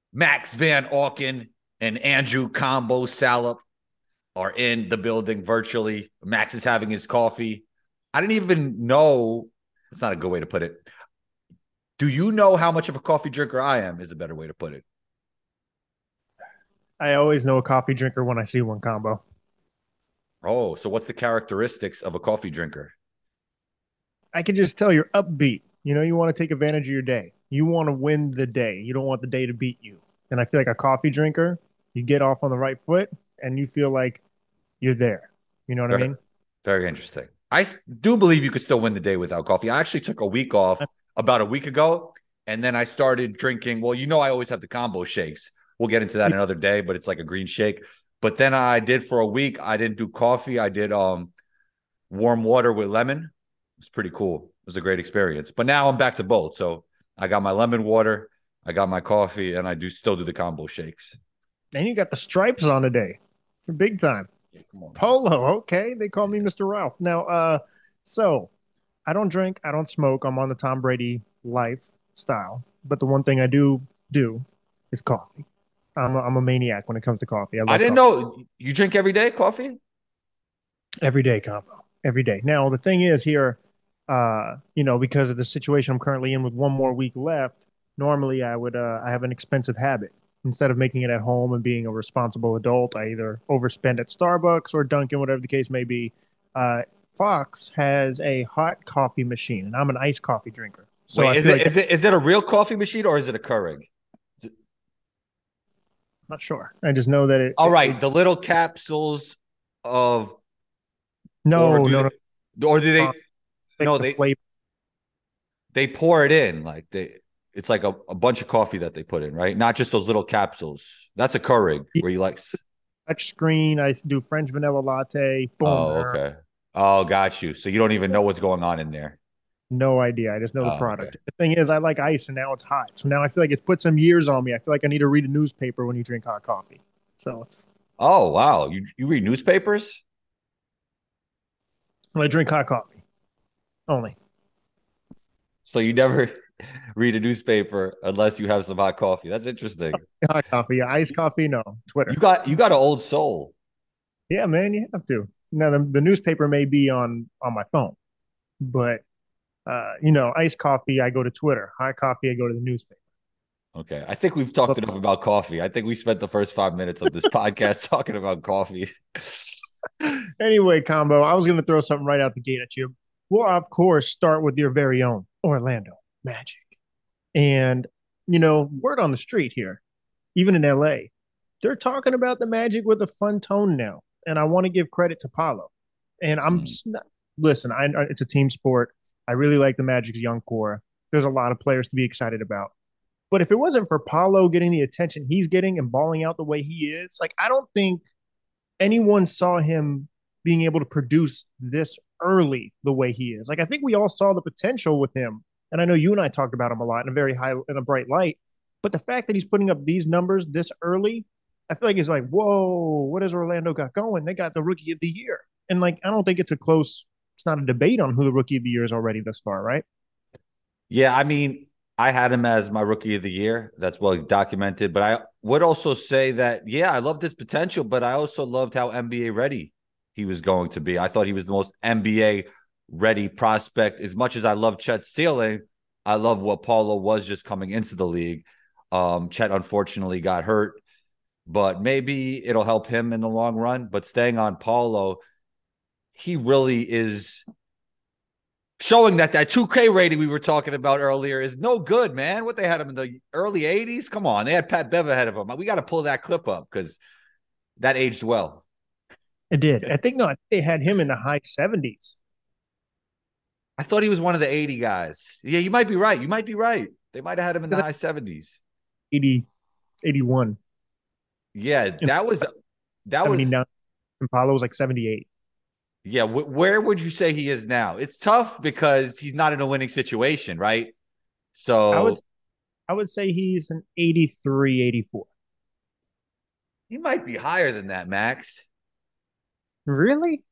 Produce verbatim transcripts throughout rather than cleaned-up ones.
Max Van Auken and Andrew Combo Salop are in the building virtually. Max is having his coffee. I didn't even know. That's not a good way to put it. Do you know how much of a coffee drinker I am? Is a better way to put it. I always know a coffee drinker when I see one combo. Oh, so what's the characteristics of a coffee drinker? I can just tell you're upbeat. You know, you want to take advantage of your day. You want to win the day. You don't want the day to beat you. And I feel like a coffee drinker, you get off on the right foot and you feel like you're there. You know what I Very, mean? very interesting. I do believe you could still win the day without coffee. I actually took a week off about a week ago, and then I started drinking. Well, you know, I always have the combo shakes. We'll get into that another day, but it's like a green shake. But then I did for a week. I didn't do coffee. I did um warm water with lemon. It's pretty cool. It was a great experience. But now I'm back to both. So I got my lemon water, I got my coffee, and I do still do the combo shakes. And you got the stripes on today. Big time. Yeah, come on, man. Polo. Okay. They call me mister Ralph. Now, uh, so I don't drink, I don't smoke. I'm on the Tom Brady lifestyle. But the one thing I do do is coffee. I'm a, I'm a maniac when it comes to coffee. I I love didn't coffee. know you drink every day coffee. Every day combo. Every day. Now, the thing is here, uh, you know, because of the situation I'm currently in with one more week left, normally I would uh, I have an expensive habit. Instead of making it at home and being a responsible adult, I either overspend at Starbucks or Dunkin', whatever the case may be. Uh, Fox has a hot coffee machine, and I'm an iced coffee drinker. So Wait, I is feel it like is it is it a real coffee machine or is it a Keurig? I'm not sure. I just know that it, All it, right, it the little capsules of, or no, do no, no, they, or do uh, they? like No, the they flavor. they pour it in like they. It's like a, a bunch of coffee that they put in, right? Not just those little capsules. That's a Keurig where you like. Touch screen. I do French vanilla latte. Boom. Oh, okay. Oh, got you. So you don't even know what's going on in there. No idea. I just know the Oh, okay. product. The thing is, I like ice, and now it's hot. So now I feel like it's put some years on me. I feel like I need to read a newspaper when you drink hot coffee. So it's Oh, wow. You you read newspapers? when I drink hot coffee only. So you never read a newspaper unless you have some hot coffee. That's interesting. Hot coffee, iced coffee, no. You Twitter. got you got an old soul. Yeah, man, you have to. Now the, the newspaper may be on on my phone, but uh, you know, iced coffee, I go to Twitter. Hot coffee, I go to the newspaper. Okay. I think we've talked enough about coffee. I think we spent the first five minutes of this podcast talking about coffee. Anyway, combo, I was going to throw something right out the gate at you. We'll, of course, start with your very own Orlando Magic. And, you know, word on the street here, even in L A, they're talking about the Magic with a fun tone now. And I want to give credit to Paulo. And I'm, Mm. listen, I, it's a team sport. I really like the Magic's young core. There's a lot of players to be excited about. But if it wasn't for Paulo getting the attention he's getting and balling out the way he is, like, I don't think anyone saw him being able to produce this early the way he is. Like I think we all saw the potential with him, and I know you and I talked about him a lot in a very high in a bright light. But the fact that he's putting up these numbers this early, I feel like it's like, whoa, what has Orlando got going? They got the rookie of the year, and like I don't think it's a close. It's not a debate on who the rookie of the year is already this far, right? Yeah, I mean, I had him as my rookie of the year. That's well documented. But I would also say that, yeah, I loved his potential, but I also loved how N B A ready he was going to be. I thought he was the most N B A ready prospect. As much as I love Chet's ceiling, I love what Paulo was just coming into the league. Um, Chet unfortunately got hurt, but maybe it'll help him in the long run. But staying on Paulo, he really is showing that that two K rating we were talking about earlier is no good, man. What they had him in the early eighties? Come on. They had Pat Bev ahead of him. We got to pull that clip up because that aged well. It did. I think no, I think they had him in the high seventies. I thought he was one of the eighty guys. Yeah, you might be right. You might be right. They might have had him in the high seventies. eighty, eighty-one, Yeah, and that was that was seventy-nine. And Paulo was like seventy-eight. yeah. W- where would you say he is now? It's tough because he's not in a winning situation, right? I would So I would say he's an eighty-three, eighty-four. he might be higher than that, Max. Really?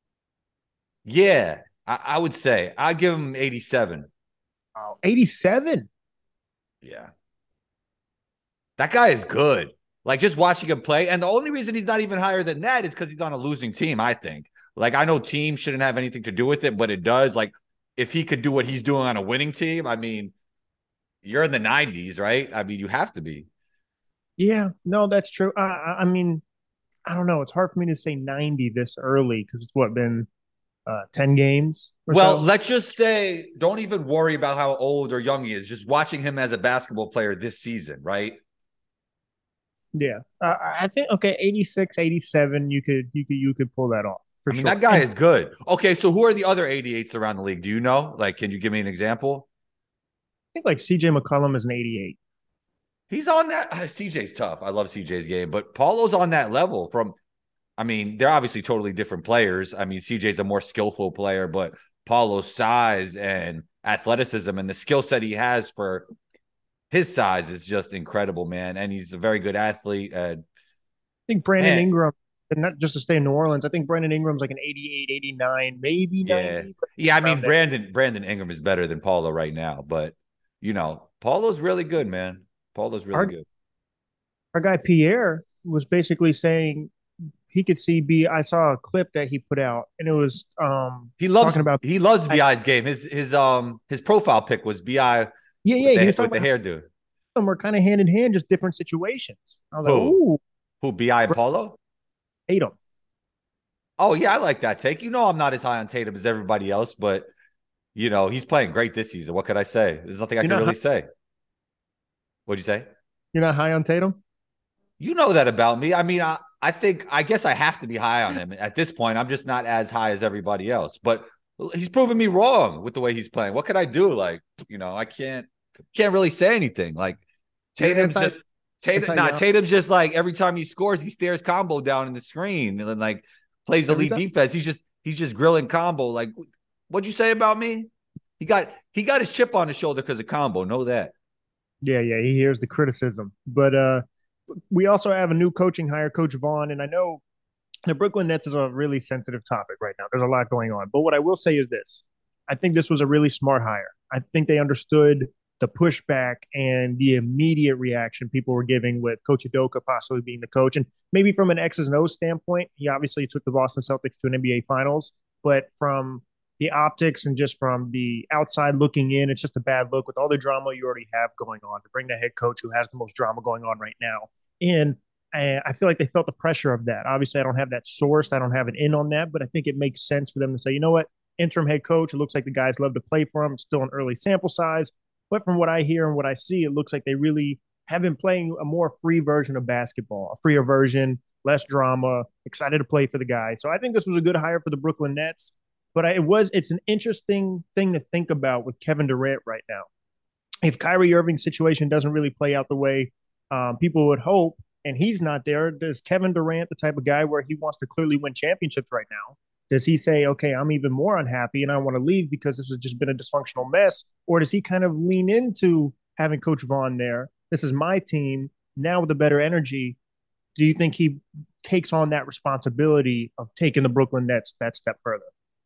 Yeah, I, I would say I'd give him eighty-seven. Oh, eighty-seven. Yeah. That guy is good. Like just watching him play. And the only reason he's not even higher than that is because he's on a losing team, I think. Like I know team shouldn't have anything to do with it, but it does. Like if he could do what he's doing on a winning team, I mean, you're in the nineties, right? I mean, you have to be. Yeah, no, that's true. I, I I mean, I don't know. It's hard for me to say ninety this early because it's what been uh, ten games or Well, so. let's just say don't even worry about how old or young he is. Just watching him as a basketball player this season, right? Yeah, uh, I think okay, eighty six, eighty seven. You could you could you could pull that off for I mean, that sure. guy And I is good. Okay, so who are the other eighty-eights around the league? Do you know? Like, can you give me an example? think like C J McCollum is an eighty-eight. He's on that. C J's tough. I love C J's game, but Paulo's on that level from, I mean, they're obviously totally different players. I mean, C J's a more skillful player, but Paulo's size and athleticism and the skill set he has for his size is just incredible, man. And he's a very good athlete. And I think Brandon man, Ingram, and not just to stay in New Orleans, I think Brandon Ingram's like an eighty-eight, eighty-nine, maybe yeah. ninety, but Yeah, I around mean, there. Brandon Brandon Ingram is better than Paulo right now, but you know, Paulo's really good, man. Paulo's really Our good. our guy Pierre was basically saying he could see B. I saw a clip that he put out, and it was um He loves talking about he loves I, B I's game. His his um his profile pic was B I yeah, with yeah. He the was with talking the about hairdo. how them were kind of hand in hand, just different situations. I was like, Who? ooh, Who? B I and Paulo? Tatum. Oh yeah, I like that take. You know, I'm not as high on Tatum as everybody else, but you know, he's playing great this season. What could I say? There's nothing I You're can not high, really say. What'd you say? you're not high on Tatum. You know that about me. I mean, I, I think I guess I have to be high on him at this point. I'm just not as high as everybody else, but he's proven me wrong with the way he's playing. What could I do? Like, you know, I can't can't really say anything. Like You're Tatum's anti just Tatum. anti Not Giannis. Tatum's just like every time he scores, he stares combo down in the screen and then like plays Every elite time. defense. He's just he's just grilling combo. Like, what'd you say about me? He got he got his chip on his shoulder because of combo. Know that. Yeah, yeah. He hears the criticism, but uh, we also have a new coaching hire, Coach Vaughn, and I know the Brooklyn Nets is a really sensitive topic right now. There's a lot going on. But what I will say is this. I think this was a really smart hire. I think they understood the pushback and the immediate reaction people were giving with Coach Udoka possibly being the coach. And maybe from an X's and O's standpoint, he obviously took the Boston Celtics to an N B A Finals. But from the optics and just from the outside looking in, it's just a bad look with all the drama you already have going on to bring the head coach who has the most drama going on right now in. And I feel like they felt the pressure of that. Obviously, I don't have that sourced. I don't have an in on that, but I think it makes sense for them to say, you know what, interim head coach, it looks like the guys love to play for him. It's still an early sample size. But from what I hear and what I see, it looks like they really have been playing a more free version of basketball, a freer version, less drama, excited to play for the guy. So I think this was a good hire for the Brooklyn Nets. But I, it was, it's an interesting thing to think about with Kevin Durant right now. If Kyrie Irving's situation doesn't really play out the way um, people would hope, and he's not there, does Kevin Durant the type of guy where he wants to clearly win championships right now? Does he say, okay, I'm even more unhappy and I want to leave because this has just been a dysfunctional mess? Or does he kind of lean into having Coach Vaughn there? This is my team now with a better energy. Do you think he takes on that responsibility of taking the Brooklyn Nets that step further?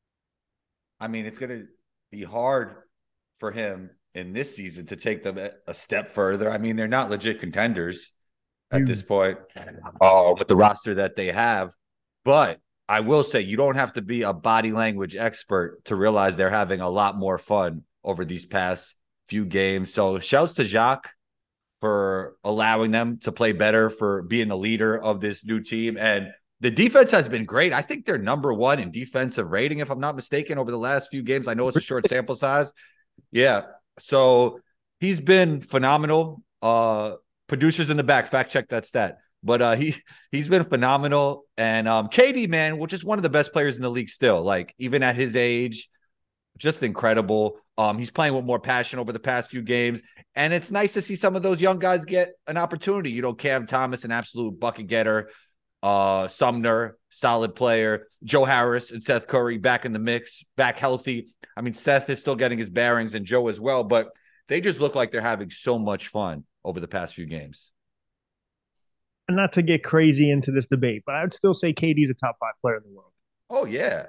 I mean, it's going to be hard for him in this season to take them a step further. I mean, they're not legit contenders at this point uh, with the roster that they have. But I will say you don't have to be a body language expert to realize they're having a lot more fun over these past few games. So shouts to Jacques for allowing them to play better, for being the leader of this new team. And the defense has been great. I think they're number one in defensive rating, if I'm not mistaken, over the last few games. I know it's a short sample size. Yeah. So he's been phenomenal. Uh, producers in the back, fact check that stat. But uh, he he's been phenomenal. And um, K D, man, which is one of the best players in the league still, like even at his age, just incredible. Um, he's playing with more passion over the past few games. And it's nice to see some of those young guys get an opportunity. You know, Cam Thomas, an absolute bucket getter. Uh, Sumner, solid player. Joe Harris and Seth Curry back in the mix, back healthy. I mean, Seth is still getting his bearings and Joe as well, but they just look like they're having so much fun over the past few games. And not to get crazy into this debate, but I would still say K D is a top five player in the world. Oh, yeah.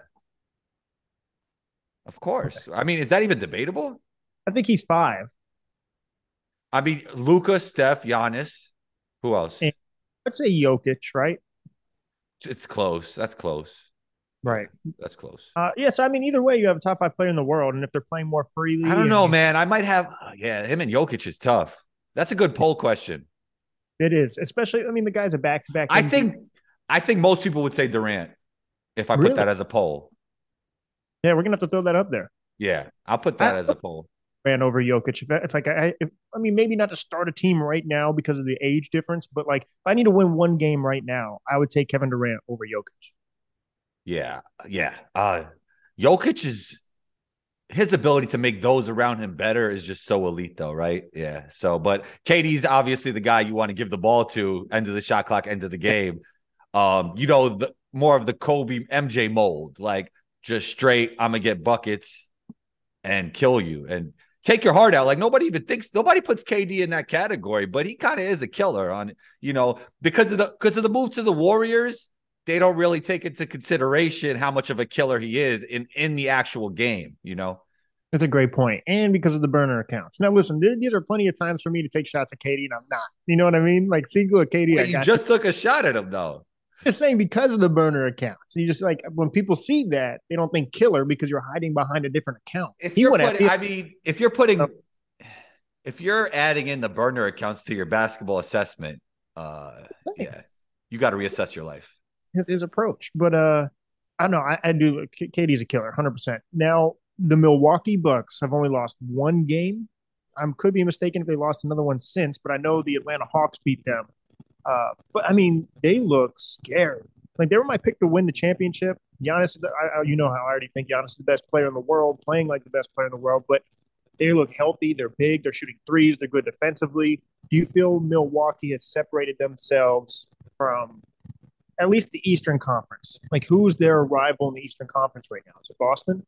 Of Okay. course. I mean, is that even debatable? I think he's five. I mean, Luka, Steph, Giannis. Who else? And let's say Jokic, right? It's close. That's close. Yeah, Right. that's close. Uh, yeah, so I mean, either way, you have a top five player in the world, and if they're playing more I freely, don't and know, you, man. I might have. uh, Yeah, him and Jokic is tough. That's a good poll question. it is, especially, I mean, the guy's a back-to-back I M V P. think. I think most people would say Durant if I put Really? that as a poll. Yeah, we're gonna have to throw that up there. Yeah, I'll put I that as a poll. ran over Jokic. If, if like I, if, I mean, maybe not to start a team right now because of the age difference, but like if I need to win one game right now, I would take Kevin Durant over Jokic. Yeah, yeah. Uh, Jokic is his ability to make those around him better is just so elite, though, right? Yeah. So, but K D's obviously the guy you want to give the ball to, end of the shot clock, end of the game. Um, you know, the more of the Kobe M J mold, like just straight, I'm gonna get buckets and kill you and take your heart out. Like nobody even thinks, nobody puts K D in that category, but he kind of is a killer on, you know, because of the because of the move to the Warriors. They don't really take into consideration how much of a killer he is in in the actual game, you know. That's a great point, and because of the burner accounts. Now, listen, these are plenty of times for me to take shots at K D, and I'm not. You know what I mean? Like, single at K D, Well, I you got you. just took a shot at him, though. Just saying because of the burner accounts. You just like when people see that, they don't think killer because you're hiding behind a different account. If He you're went putting, after I mean, if you're putting, if you're adding in the burner accounts to your basketball assessment, uh, yeah, you got to reassess your life. his, his approach. But uh, I don't know. I, I do. K D's a killer, one hundred percent. Now, the Milwaukee Bucks have only lost one game. I could be mistaken if they lost another one since, but I know the Atlanta Hawks beat them. Uh, but I mean, they look scary. Like they were my pick to win the championship. Giannis, I, I, you know how I already think Giannis is the best player in the world, playing like the best player in the world. But they look healthy. They're big. They're shooting threes. They're good defensively. Do you feel Milwaukee has separated themselves from at least the Eastern Conference? Like, who's their rival in the Eastern Conference right now? Is it Boston?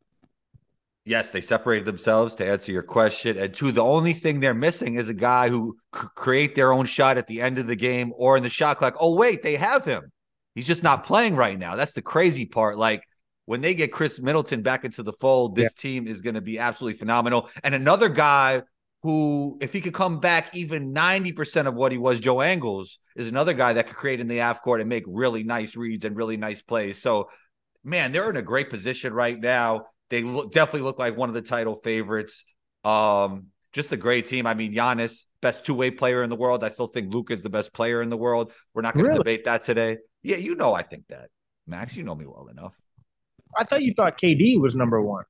Yes, they separated themselves to answer your question. And two, the only thing they're missing is a guy who c- create their own shot at the end of the game or in the shot clock. Oh, wait, they have him. He's just not playing right now. That's the crazy part. Like when they get Chris Middleton back into the fold, Yeah. this team is going to be absolutely phenomenal. And another guy who, if he could come back even ninety percent of what he was, Joe Angles, is another guy that could create in the half court and make really nice reads and really nice plays. So, man, they're in a great position right now. They look, definitely look like one of the title favorites. Um, just a great team. I mean, Giannis, best two-way player in the world. I still think Luka is the best player in the world. We're not going to Really? debate that today. Yeah, you know I think that. Max, you know me well enough. I thought you thought K D was number one.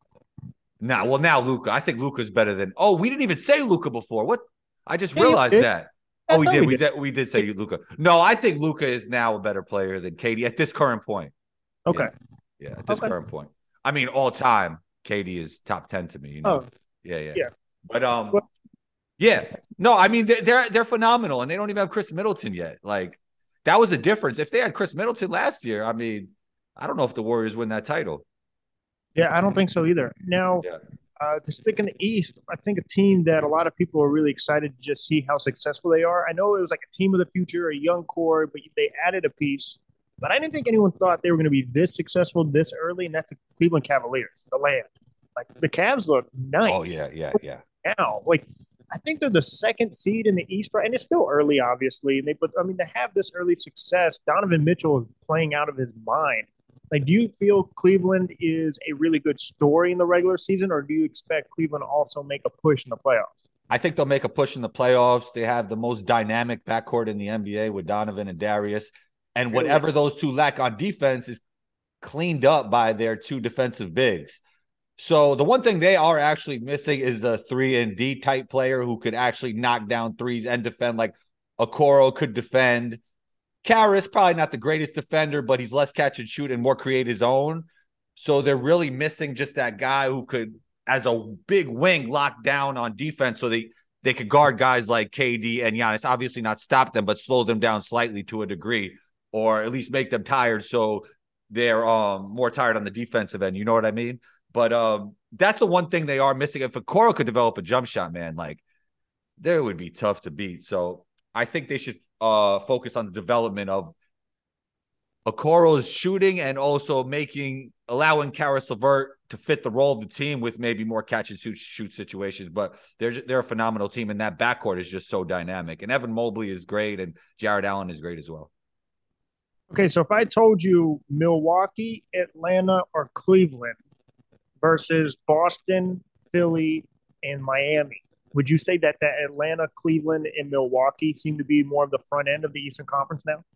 Now, well, now Luka. I think Luka's better than. Oh, we didn't even say Luka before. What? I just Yeah, you realized did. that. I Oh, we thought did. we We did. did. We did say Luka. No, I think Luka is now a better player than K D at this current point. Okay. Yeah, yeah at this Okay. current point. I mean, all time, K D is top ten to me. You know. Oh, Yeah, yeah. yeah. But um, Well, yeah. No, I mean they're, they're they're phenomenal, and they don't even have Chris Middleton yet. Like that was a difference. If they had Chris Middleton last year, I mean, I don't know if the Warriors win that title. yeah, I don't think so either. Now, Yeah. uh, to stick in the East, I think a team that a lot of people are really excited to just see how successful they are. I know it was like a team of the future, a young core, but they added a piece. But I didn't think anyone thought they were going to be this successful this early, and that's the Cleveland Cavaliers, the land. Like the Cavs look Oh nice yeah, yeah, yeah. now. Like I think they're the second seed in the East, right? And it's still early, obviously. And they, but I mean, to have this early success, Donovan Mitchell is playing out of his mind. Like, do you feel Cleveland is a really good story in the regular season, or do you expect Cleveland to also make a push in the playoffs? I think they'll make a push in the playoffs. They have the most dynamic backcourt in the N B A with Donovan and Darius, and Really? whatever those two lack on defense is cleaned up by their two defensive bigs. So the one thing they are actually missing is a three and D type player who could actually knock down threes and defend like Okoro could defend. Karras, probably not the greatest defender, but he's less catch and shoot and more create his own. So they're really missing just that guy who could, as a big wing, lock down on defense so they, they could guard guys like K D and Giannis. Obviously not stop them, but slow them down slightly to a degree, or at least make them tired so they're um, more tired on the defensive end. You know what I mean? But um, that's the one thing they are missing. If Okoro could develop a jump shot, man, like there would be tough to beat. So I think they should uh, focus on the development of Okoro's shooting and also making allowing Karis LeVert to fit the role of the team with maybe more catch and shoot, shoot situations. But they're they're a phenomenal team, and that backcourt is just so dynamic. And Evan Mobley is great, and Jared Allen is great as well. Okay, so if I told you Milwaukee, Atlanta, or Cleveland versus Boston, Philly, and Miami, would you say that that Atlanta, Cleveland, and Milwaukee seem to be more of the front end of the Eastern Conference now?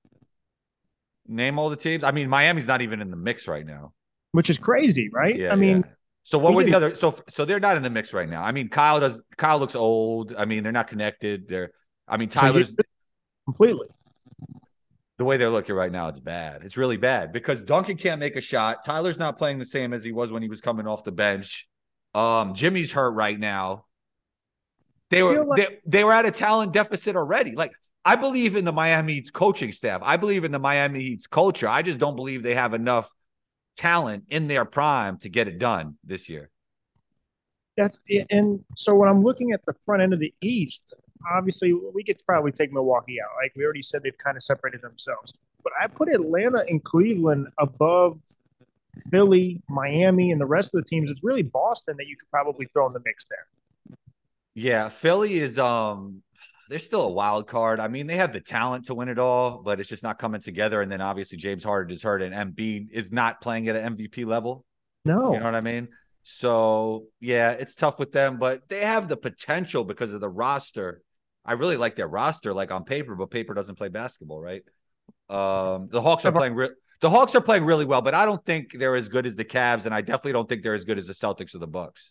Name all the teams. I mean, Miami's not even in the mix right now. Which is crazy, right? Yeah, I mean, yeah. So what were the other? So so they're not in the mix right now. I mean, Kyle does. Kyle looks old. I mean, they're not connected. They're. I mean, Tyler's so completely. The way they're looking right now, it's bad. It's really bad because Duncan can't make a shot. Tyler's not playing the same as he was when he was coming off the bench. Um, Jimmy's hurt right now. They were like- they, they were at a talent deficit already. Like, I believe in the Miami Heat's coaching staff. I believe in the Miami Heat's culture. I just don't believe they have enough talent in their prime to get it done this year. That's and so when I'm looking at the front end of the East, obviously we could probably take Milwaukee out. Like we already said, they've kind of separated themselves. But I put Atlanta and Cleveland above Philly, Miami, and the rest of the teams. It's really Boston that you could probably throw in the mix there. Yeah, Philly is um they're still a wild card. I mean, they have the talent to win it all, but it's just not coming together. And then obviously James Harden is hurt and Embiid is not playing at an M V P level. No. You know what I mean? So, yeah, it's tough with them, but they have the potential because of the roster. I really like their roster, like on paper, but paper doesn't play basketball, right? Um, the Hawks are playing re- the Hawks are playing really well, but I don't think they're as good as the Cavs, and I definitely don't think they're as good as the Celtics or the Bucks.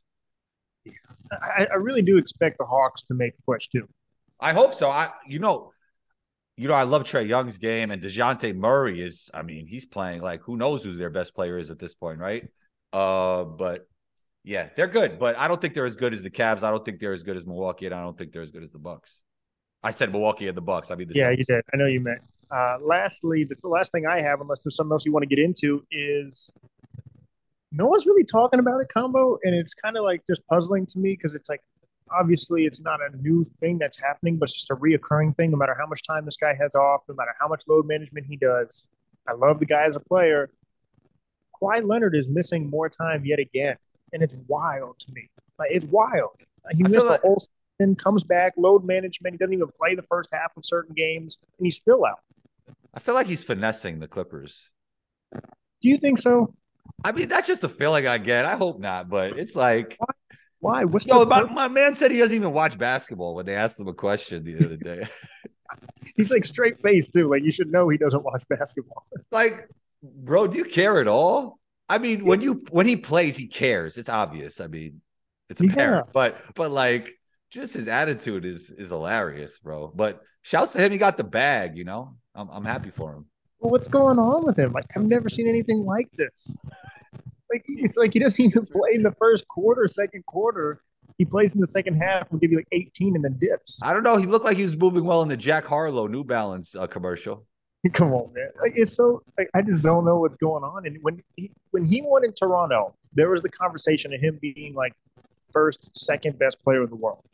I, I really do expect the Hawks to make a push too. I hope so. I, you know, you know, I love Trae Young's game, and DeJounte Murray is. I mean, he's playing like who knows who their best player is at this point, right? Uh, but. Yeah, they're good, but I don't think they're as good as the Cavs. I don't think they're as good as Milwaukee, and I don't think they're as good as the Bucks. I said Milwaukee and the Bucks. I mean, the yeah, Celtics. You did. I know you meant. Uh, lastly, the last thing I have, unless there's something else you want to get into, is no one's really talking about it, combo, and it's kind of like just puzzling to me because it's like obviously it's not a new thing that's happening, but it's just a reoccurring thing. No matter how much time this guy has off, no matter how much load management he does, I love the guy as a player. Kawhi Leonard is missing more time yet again. And it's wild to me. Like it's wild. He missed the like, whole season, comes back, load management. He doesn't even play the first half of certain games, and he's still out. I feel like he's finessing the Clippers. Do you think so? I mean, that's just a feeling I get. I hope not, but it's like why? Why? What's no, my, my man said he doesn't even watch basketball when they asked him a question the other day. He's like straight faced too. Like you should know he doesn't watch basketball. Like, bro, do you care at all? I mean, when you when he plays, he cares. It's obvious. I mean, it's apparent. Yeah. But but like, just his attitude is is hilarious, bro. But shouts to him. He got the bag. You know, I'm I'm happy for him. Well, what's going on with him? Like, I've never seen anything like this. Like, it's like he doesn't even play in the first quarter, second quarter. He plays in the second half. Will give you like eighteen and then dips. I don't know. He looked like he was moving well in the Jack Harlow New Balance uh, commercial. Come on, man! Like it's so like, I just don't know what's going on. And when he when he won in Toronto, there was the conversation of him being like first, second best player in the world.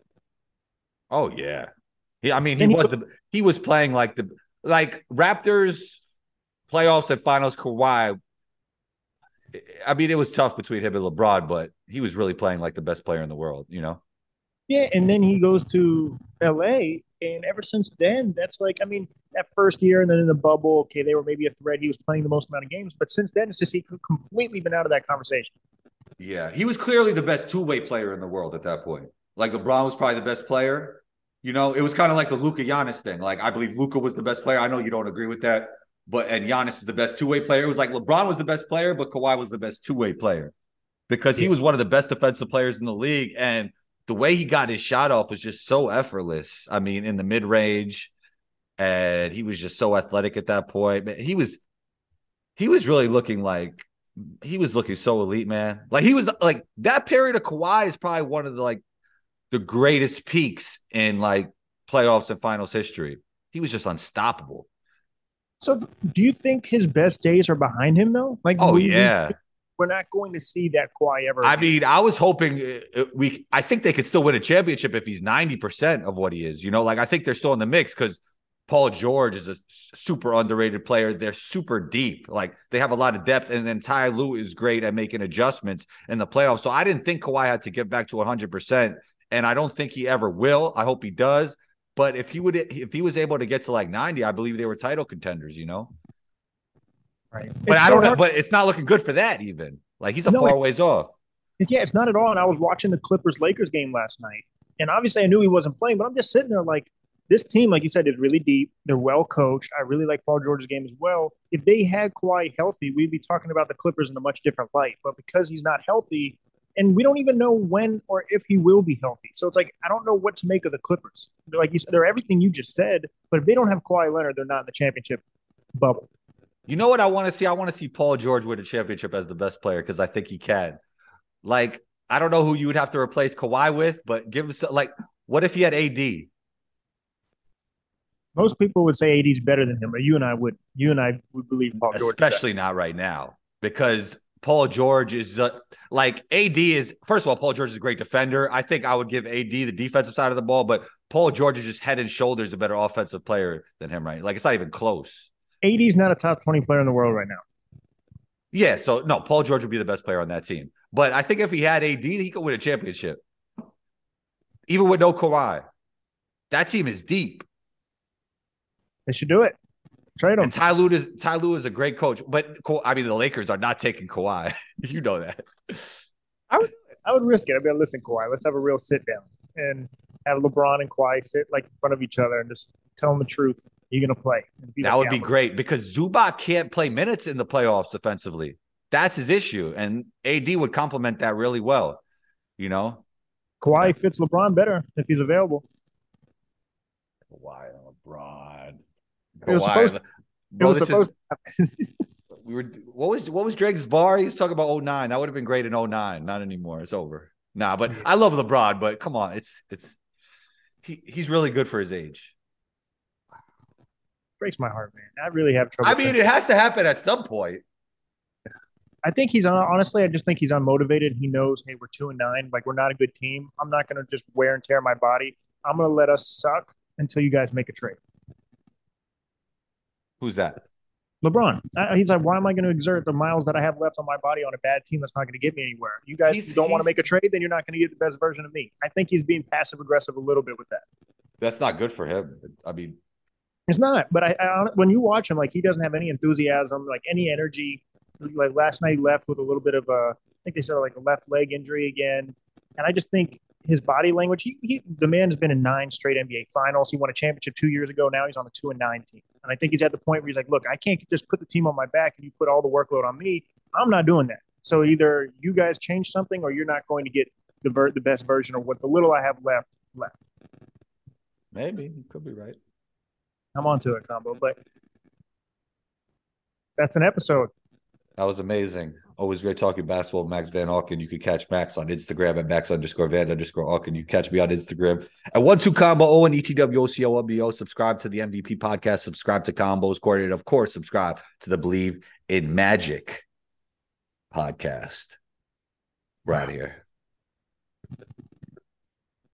Oh yeah, he. I mean, he and was he, the he was playing like the like Raptors playoffs and finals. Kawhi. I mean, it was tough between him and LeBron, but he was really playing like the best player in the world. You know. Yeah, and then he goes to L A, and ever since then, that's like, I mean, that first year and then in the bubble, okay, they were maybe a threat. He was playing the most amount of games, but since then, it's just he completely been out of that conversation. Yeah, he was clearly the best two-way player in the world at that point. Like LeBron was probably the best player. You know, it was kind of like the Luka Giannis thing. Like I believe Luka was the best player. I know you don't agree with that, but and Giannis is the best two-way player. It was like LeBron was the best player, but Kawhi was the best two-way player because he yeah. was one of the best defensive players in the league, and the way he got his shot off was just so effortless. I mean, in the mid-range, and he was just so athletic at that point. He was, he was really looking like he was looking so elite, man. Like he was like that period of Kawhi is probably one of the like the greatest peaks in like playoffs and finals history. He was just unstoppable. So, do you think his best days are behind him though? Like, oh yeah. We're not going to see that Kawhi ever. I mean, I was hoping we. I think they could still win a championship if he's ninety percent of what he is. You know, like I think they're still in the mix because Paul George is a super underrated player. They're super deep. Like they have a lot of depth. And then Ty Lue is great at making adjustments in the playoffs. So I didn't think Kawhi had to get back to one hundred percent. And I don't think he ever will. I hope he does. But if he would, if he was able to get to like ninety, I believe they were title contenders, you know? Right. But It's I so don't know. hard. But it's not looking good for that even. Like he's a No, far it, ways off. yeah, it's not at all. And I was watching the Clippers Lakers game last night. And obviously I knew he wasn't playing, but I'm just sitting there like, this team, like you said, is really deep. They're well coached. I really like Paul George's game as well. If they had Kawhi healthy, we'd be talking about the Clippers in a much different light. But because he's not healthy, and we don't even know when or if he will be healthy. So it's like, I don't know what to make of the Clippers. They're like you said, they're everything you just said. But if they don't have Kawhi Leonard, they're not in the championship bubble. You know what I want to see? I want to see Paul George win a championship as the best player because I think he can. Like, I don't know who you would have to replace Kawhi with, but give us like, what if he had A D? Most people would say A D's better than him, but you and I would. You and I would believe Paul George. Especially not right now because Paul George is uh, like A D is. First of all, Paul George is a great defender. I think I would give A D the defensive side of the ball, but Paul George is just head and shoulders a better offensive player than him, right? Like it's not even close. A D's not a top twenty player in the world right now. Yeah, so no, Paul George would be the best player on that team. But I think if he had A D, he could win a championship, even with no Kawhi. That team is deep. They should do it. Trade him. And Ty Lue is Ty Lue is a great coach, but I mean the Lakers are not taking Kawhi. You know that. I would, I would risk it. I'd be like, listen, Kawhi, let's have a real sit down and have LeBron and Kawhi sit like in front of each other and just tell them the truth. You're gonna play. That like, would yeah, be great because Zubac can't play minutes in the playoffs defensively. That's his issue, and A D would complement that really well. You know, Kawhi fits LeBron better if he's available. Kawhi and LeBron. It was supposed. To, Bro, it was supposed. Is, to we were. What was what was Drake's bar? He was talking about oh nine. That would have been great in oh nine. Not anymore. It's over. Nah, but I love LeBron. But come on, it's it's he he's really good for his age. Breaks my heart, man. I really have trouble. I mean, it has to happen at some point. I think he's honestly. I just think he's unmotivated. He knows, hey, we're two and nine. Like we're not a good team. I'm not going to just wear and tear my body. I'm going to let us suck until you guys make a trade. Who's that? LeBron. He's like, why am I going to exert the miles that I have left on my body on a bad team that's not going to get me anywhere? You guys he's, don't want to make a trade, then you're not going to get the best version of me. I think he's being passive aggressive a little bit with that. That's not good for him. I mean, it's not. But I, I when you watch him, like he doesn't have any enthusiasm, like any energy. Like last night, he left with a little bit of a, I think they said like a left leg injury again. And I just think his body language, he, he the man's been in nine straight N B A finals. He won a championship two years ago. Now he's on a two and nine team. And I think he's at the point where he's like, look, I can't just put the team on my back and you put all the workload on me. I'm not doing that. So either you guys change something or you're not going to get the ver- the best version of what the little I have left left. Maybe. You could be right. I'm onto it, Combo. But that's an episode. That was amazing. Always great talking basketball with Max Van Auken. You can catch Max on Instagram at Max underscore Van underscore Auken. You can catch me on Instagram at one two combo O and E T W O C O M B O. Subscribe to the M V P podcast. Subscribe to Combos Coordinated. Of course, subscribe to the Believe in Magic podcast. Right here.